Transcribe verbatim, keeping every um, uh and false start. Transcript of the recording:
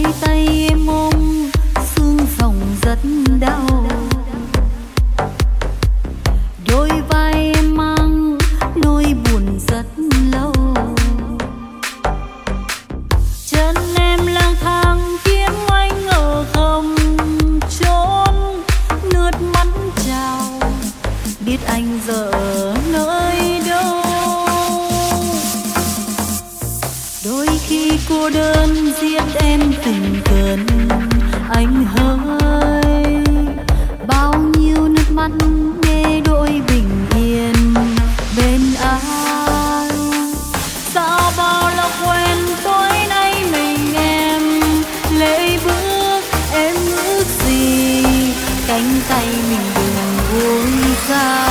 tay em ôm xương rồng rất đau, đôi vai em mang nỗi buồn rất lâu. Chân em lang thang kiếm anh ở không chốn, nước mắt trào biết anh giờ ở nơi đâu. Đôi khi cô đơn giết em tình cơn anh hỡi, bao nhiêu nước mắt nghe đôi bình yên bên anh. Sao bao là quen tối nay mình em lệ bước, em ước gì cánh tay mình đừng buông ra.